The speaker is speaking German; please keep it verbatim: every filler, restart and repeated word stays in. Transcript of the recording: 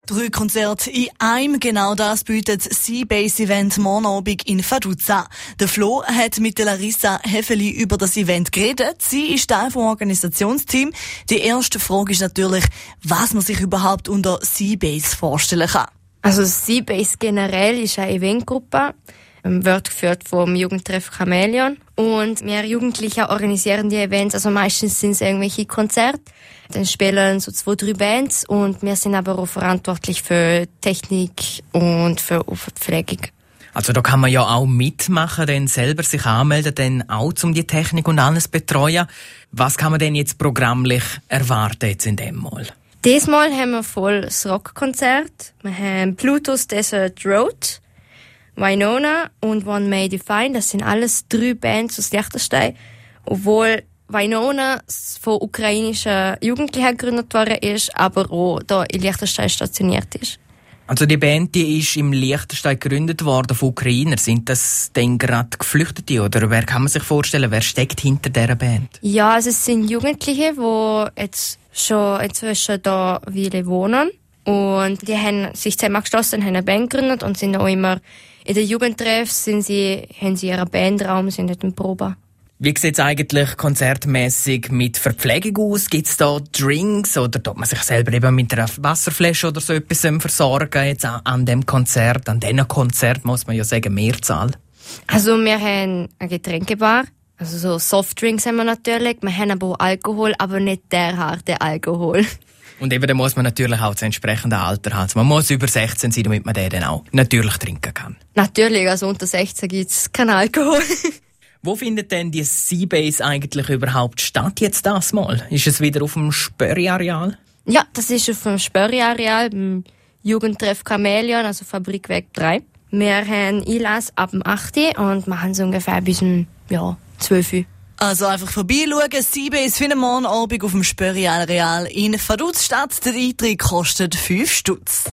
Drei Konzerte in einem, genau das bietet das Seabase-Event morgen Abend in Faduzza. Der Flo hat mit der Larissa Heffeli über das Event geredet. Sie ist Teil vom Organisationsteam. Die erste Frage ist natürlich, was man sich überhaupt unter Seabase vorstellen kann. Also Seabase generell ist eine Eventgruppe, wird geführt vom Jugendtreff Chamäleon. Und wir Jugendliche organisieren die Events, also meistens sind es irgendwelche Konzerte. Dann spielen so zwei, drei Bands und wir sind aber auch verantwortlich für Technik und für Verpflegung. Also da kann man ja auch mitmachen, dann selber sich anmelden, dann auch um die Technik und alles betreuen. Was kann man denn jetzt programmlich erwarten jetzt in dem Mal? Diesmal haben wir voll das Rockkonzert. Wir haben Pluto's Desert Road, Winona und One May Define. Das sind alles drei Bands aus Liechtenstein. Obwohl Winona von ukrainischen Jugendlichen gegründet worden ist, aber auch hier in Liechtenstein stationiert ist. Also die Band, die ist im Liechtenstein gegründet worden von Ukrainern. Sind das denn gerade Geflüchtete oder wer kann man sich vorstellen, wer steckt hinter dieser Band? Ja, also es sind Jugendliche, die jetzt schon inzwischen hier Weile wohnen. Und die haben sich zusammengeschlossen, haben eine Band gegründet und sind auch immer in den Jugendtreffs, sind sie, haben sie ihren Bandraum, sind dort in Probe. Wie sieht es eigentlich konzertmässig mit Verpflegung aus? Gibt es da Drinks oder tut man sich selber eben mit einer Wasserflasche oder so etwas versorgen? Jetzt an dem Konzert, an diesem Konzert muss man ja sagen, Mehrzahl. Also wir haben eine Getränkebar, also so Softdrinks haben wir natürlich. Wir haben aber auch Alkohol, aber nicht der harte Alkohol. Und eben, da muss man natürlich auch das entsprechende Alter haben. Man muss über sechzehn sein, damit man den dann auch natürlich trinken kann. Natürlich, also unter sechzehn gibt es keinen Alkohol. Wo findet denn die Seabase eigentlich überhaupt statt jetzt das Mal? Ist es wieder auf dem Spörri-Areal? Ja, das ist auf dem Spörri-Areal, beim Jugendtreff Chamäleon, also Fabrikweg drei. Wir haben Einlass ab dem acht und machen es ungefähr bis um, ja, zwölf Uhr. Also einfach vorbeischauen. Seabase finden morgen Abend auf dem Spörri-Areal in Vaduz statt. Der Eintritt kostet fünf Stutz.